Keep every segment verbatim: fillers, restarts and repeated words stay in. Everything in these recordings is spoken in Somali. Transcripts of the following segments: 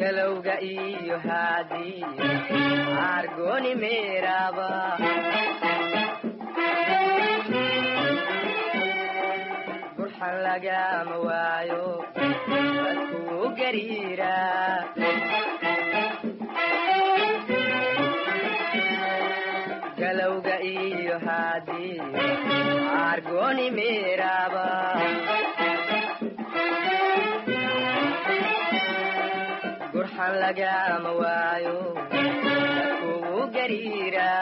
galowga iyo haadii argoni meeraba burxan lagama waayo dadku gariira galowga iyo haadii argoni meeraba burxan lagama waayo dadku gariira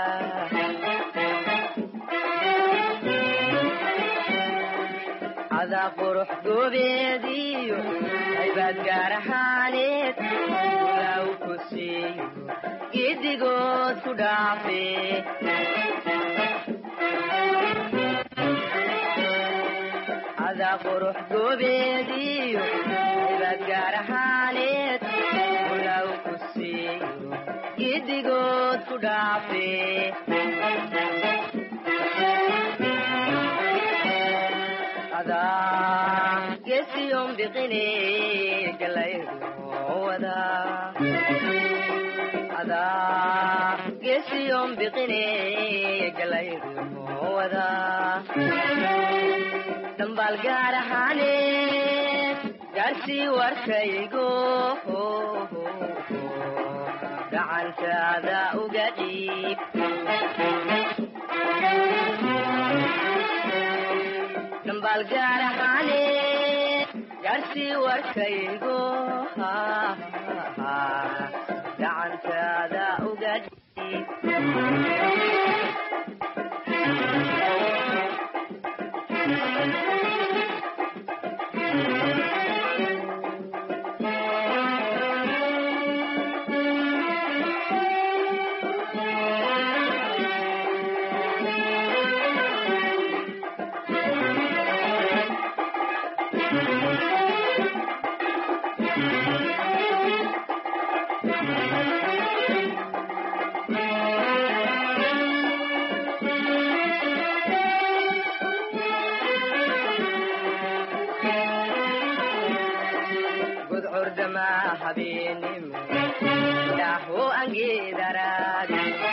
ada qurux goobeediyo aybaad gaar ahaaneed law ku siiyo gidigood ku dhaafe ada qurux goobeediyo aybaad gaar ahaaneed law ku siiyo gidigood ku dhaafe ada gesiyon biqine galaydo wada ada gesiyon biqine galaydo wada dambal gaar ahaaneed gaarsi warkaygo gacantaada uga dhiib dambal gaar ahaaneed gaarsi warkaygo gacantaada uga dhiib habeenim daho angeedaraad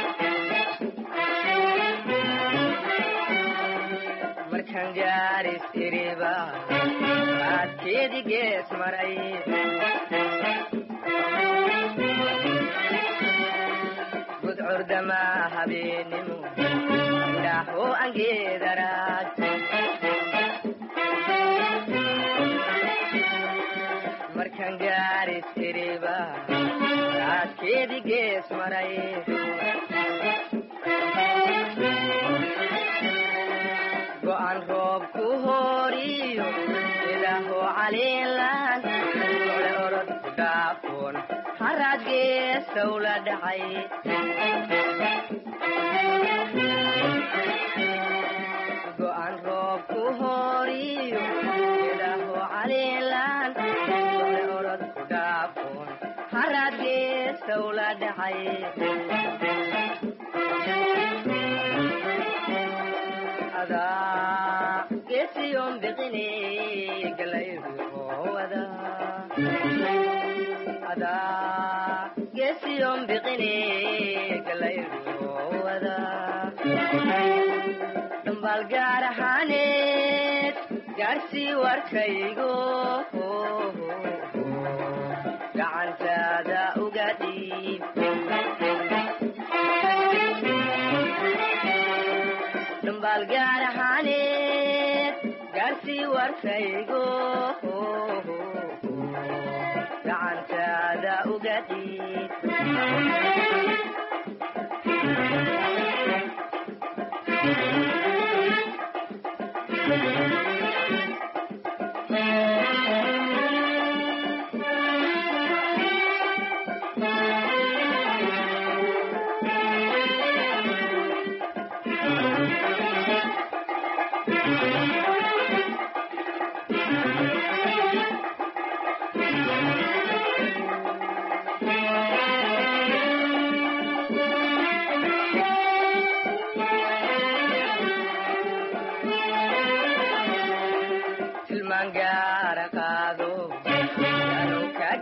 markan gaaris iriba aadkeedi gees maray gudcurdama habeenimo daho angeedaraad markan gaaris iriba aadkeedi gees maray go'an roob ku horiyo ilaaho caliilan ole orod ku dhaafoon haraad geesow la dhacay go'an roob ku horiyo ilaaho caliilan haraad geesow la dhacay ada gesiyon biqine galaydo wada ada gesiyon biqine galaydo wada dambal gaar ahaaneed gaarsi warkaygo gacantaada uga dhiib dambal gaar ahaaneed gaarsi warkaygo gacantaada uga dhiib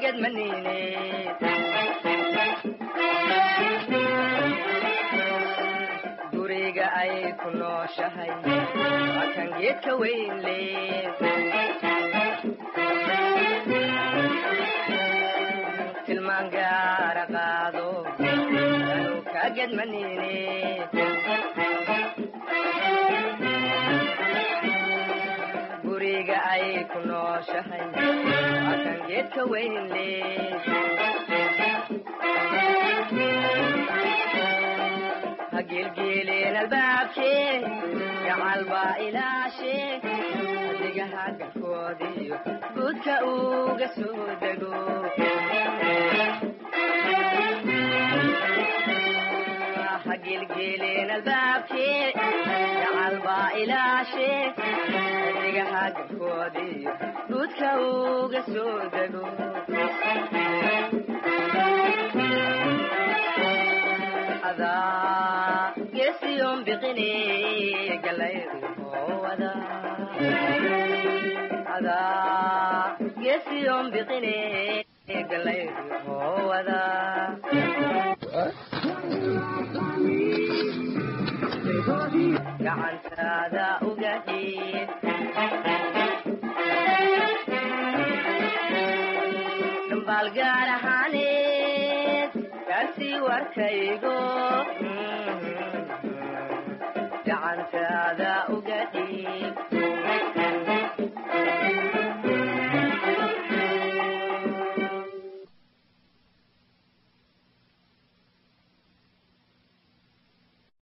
kaagad manine guriga ay ku nooshahay waa kan geedka weyn leh tilmaan gaara qaado anuu kaagad manine guriga ay ku nooshahay waa kan geedka weyn leh hagilgileen albaabkee gacal baa ilaashee adigaha galkoodiyo guudka uga soo dego hagilgileen albaabkee gacal baa ilaashee adigaha galkoodiyo guudka uga soo dego geesiyon biqine galaydu hoowada adaa geesiyon biqine galaydu hoowada gacantaada uga dhiib dhambaal gaar ahaaneed gaarsii warkaygo gacantaada uga dhiib